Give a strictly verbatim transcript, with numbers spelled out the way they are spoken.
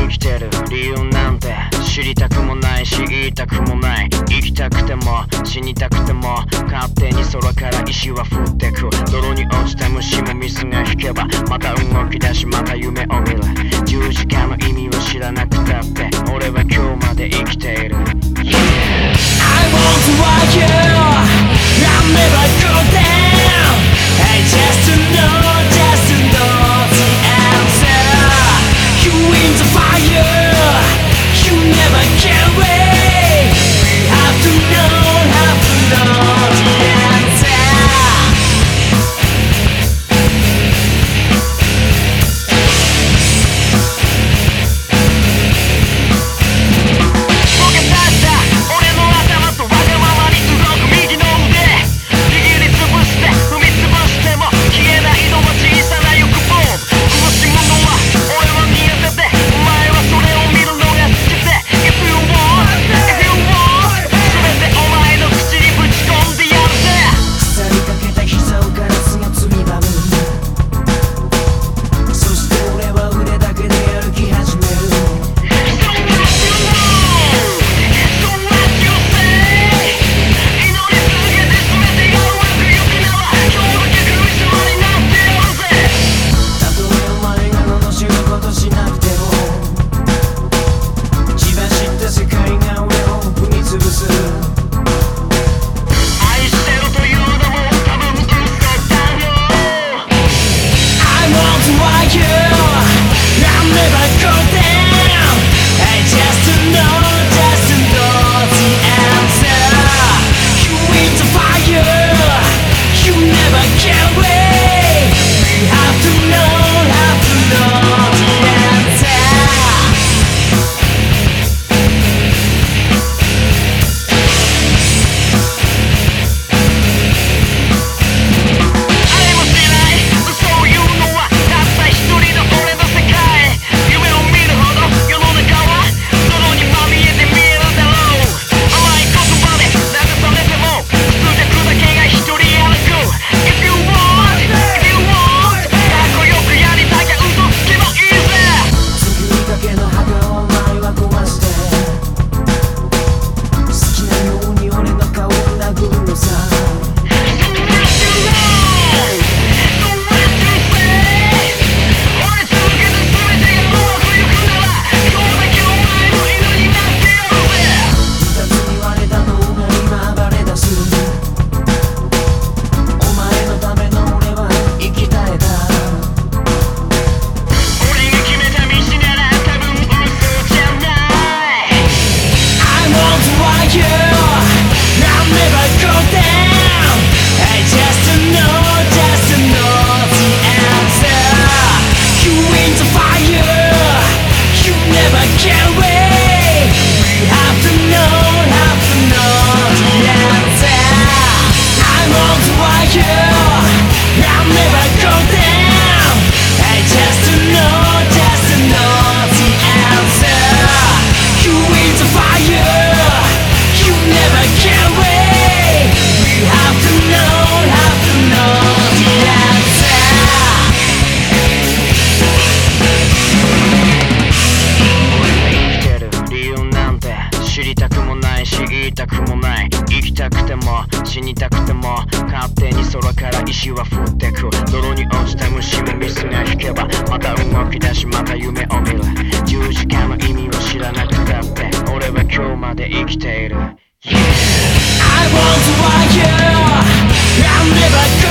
生きてる理由なんて知りたくもないし言いたくもない。生きたくても死にたくても勝手に空から石は降ってく。泥に落ちた虫も水が引けばまた動き出しまた夢を見る。十字架の意味を知らなくたって俺は今日まで生きている、yeah. I want to rock you, I'll never go down. I just know, just know the answer. You in the fire, you never can wait. We have to know, have to know the answer. Yeah. I want to rock you, I'll never go